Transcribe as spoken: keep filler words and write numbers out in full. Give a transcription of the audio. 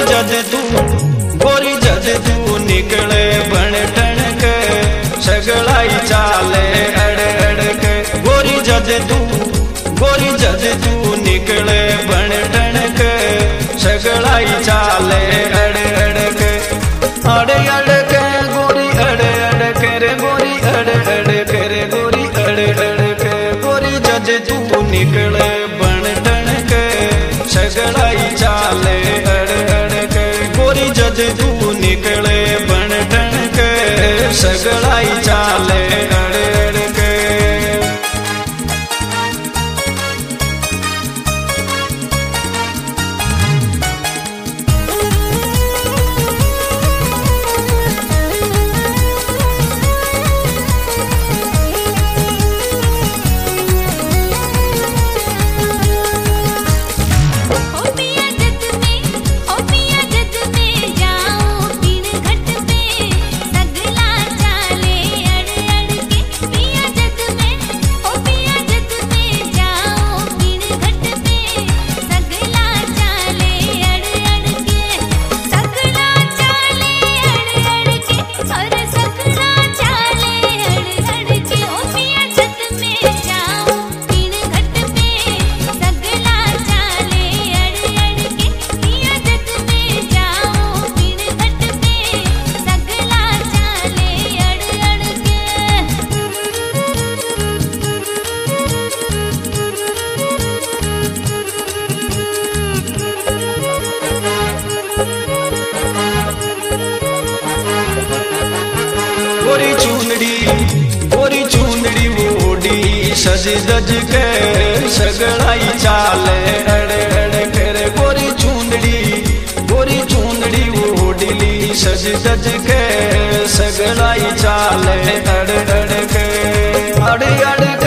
जद तू गोरी जद तू निकले बन ठणक सगलाई चाले अड़ अड़क गोरी जद तू गोरी जद तू निकले बन ठणक सगलाई चाले अड़ अड़क अड़ अड़क गोरी अड़ अड़क रे गोरी अड़ अड़क रे गोरी अड़ अड़क गोरी जद तू निकले बन ठणक सगलाई चाले अड़ अड़क गोरी जद तू निकले बन ठणक सगलाई चाले अड़ अड़क गोरी चूंदड़ी गोरी चूंदड़ी ओडी सज दज के सगलाई चाले अड़ अड़ कर गोरी चूंदड़ी गोरी चूंदड़ी ओडली सज दज के सगलाई चाले अड़ अड़ के अड़ अड़